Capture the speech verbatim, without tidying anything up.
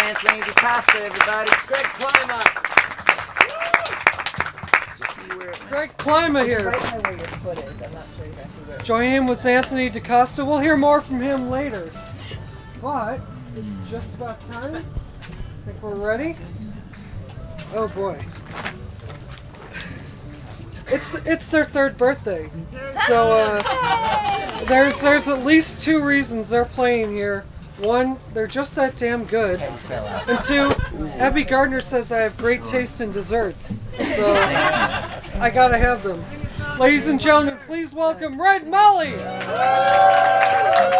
Anthony DaCosta, everybody. Greg Klima. Just see where it went. Greg Klima here. Right now where your foot is. I'm not sure exactly where. Joining him was Anthony DaCosta. We'll hear more from him later. But it's just about time. I think we're ready. Oh boy. It's it's their third birthday. So uh, there's there's at least two reasons they're playing here. One, they're just that damn good. And two, Abby Gardner says I have great taste in desserts. So I gotta have them. Ladies and gentlemen, please welcome Red Molly!